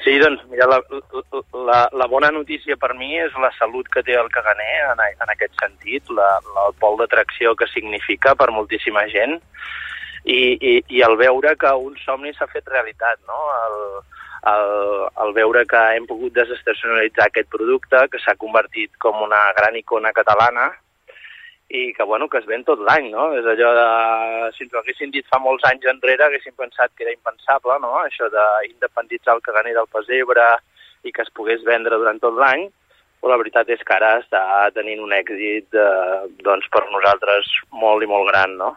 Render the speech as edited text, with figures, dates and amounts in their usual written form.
Sí, doncs mira, la bona notícia per mi és la salut que té el caganer en aquest sentit, el pol d'atracció que significa per moltíssima gent i el veure que un somni s'ha fet realitat, no? El veure que hem pogut desestacionalitzar aquest producte, que s'ha convertit com una gran icona catalana i que, bueno, que es ven tot l'any, no? És allò de... Si ens ho haguessin dit fa molts anys enrere, haguéssim pensat que era impensable, no? Això d'independitzar el caganer del pessebre i que es pogués vendre durant tot l'any, però la veritat és que ara està tenint un èxit, doncs, per nosaltres molt i molt gran, no?